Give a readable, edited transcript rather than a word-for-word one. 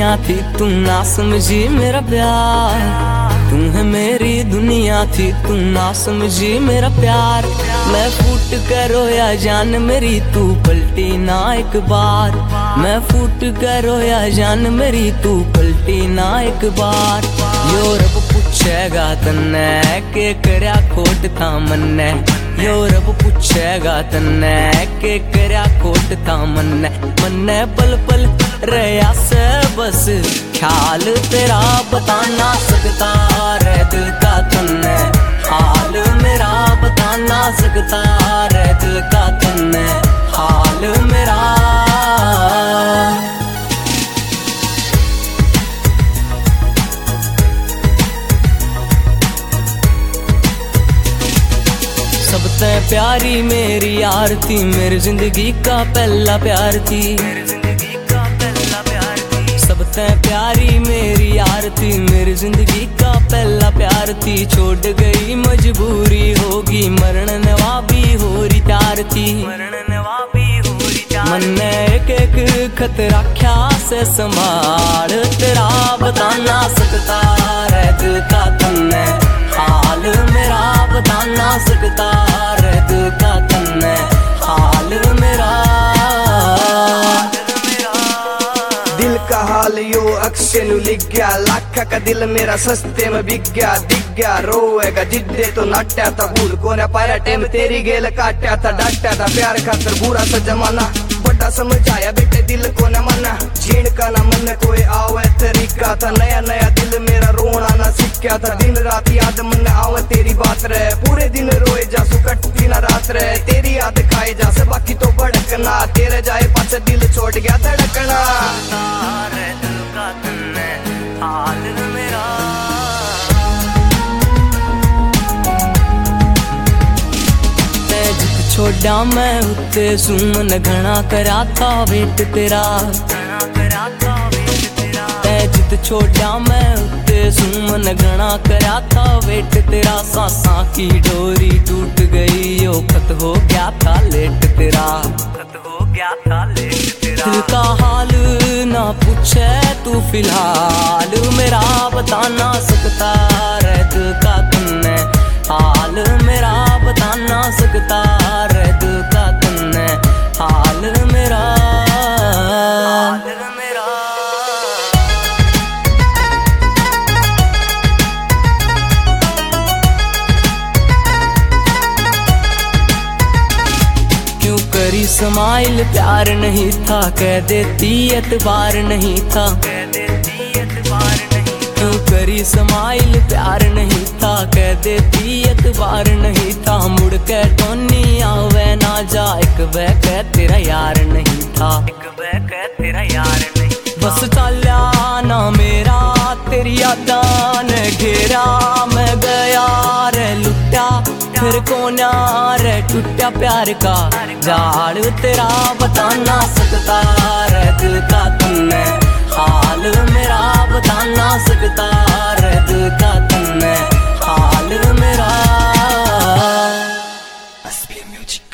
दुनिया थी तू ना समझी मेरा प्यार, तू है मेरी दुनिया थी तू ना समझी मेरा प्यार। मैं फूट कर रोया जान मेरी तू पलटी ना एक बार, मैं फूट कर रोया जान मेरी तू पलटी ना एक बार। यो रब पूछेगा तन्ने के करया खोट था मन्ने, यो रब पूछेगा तन्ने के करया खोट था मन्ने। मन्ने पल पल रया से बस ख्याल तेरा बता ना सकता रे दिल का तन्ने, हाल मेरा बता ना सकता रे दिल का तन्ने, हाल मेरा। सबसे प्यारी मेरी यार थी, मेरी जिंदगी का पहला प्यार थी, सबसे प्यारी मेरी यार थी, मेरी जिंदगी का पहला प्यार थी। छोड़ गई मजबूरी होगी मरण नवाबी हो रही प्यार थी, मन ने एक एक खतरा क्या से संभाल तेरा बता ना सकता रे दिल का तन्ने, हाल मेरा बता ना सकता रे दिल का तन्ने, हाल मेरा। दिल का हाल यो अक्षय नु लिख गया, लाखा का दिल मेरा सस्ते में बिक गया, दिख गया रोएगा जिद्दे तो नाट्या था भूल को न पाया टेम तेरी गेल काट्या था, डांटा था प्यार खातर बुरा सा जमाना, बड़ा समझ आया बेटे दिल को न मना, छीण का न मन कोई आवे तरीका था, नया नया दिल मेरा रोना ना सीखा था, दिन रात याद मन आवे तेरी बात रहे, पूरे दिन रोए जा सु कटती ना रात रहे, तेरी याद खाए जा से बाकी तो भड़कना, तेरे जाए पाछे दिल छोड़ गया धड़कना। छोड़ा मैं उत्ते सुमन घना करा था वेट तेरा, जित छोड़ा मैं उत्ते सुमन घना करा था वेट तेरा, सांसा की डोरी टूट गई यो खत हो गया था लेट तेरा, खत हो गया था लेट तेरा। दिल का हाल ना पूछे तू फिलहाल मेरा बता ना सकता रे दिल का तन्ने, हाल मेरा बता ना सकता रे दिल का तन्ने, हाल मेरा, हाल मेरा। क्यों करी स्माइल प्यार नहीं था, कह देती एतबार नहीं था, कह देती एतबार नहीं, क्यों करी स्माइल प्यार नहीं था, कह देती एतबार नहीं था, मुड़ के टोनी आवे ना जा एक बह कह तेरा यार नहीं था, एक बह कह तेरा यार नहीं, बस चाल्या ना मेरा तेरी यादां ने घेरा, मैं गया रे लुट्या फिर कोन्या रे टूटा प्यार का जाल तेरा बता ना सकता रे दिल का तन्ने, हाल मेरा बता ना सकता रे दिल का तन्ने, हाल मेरा। Must be a music.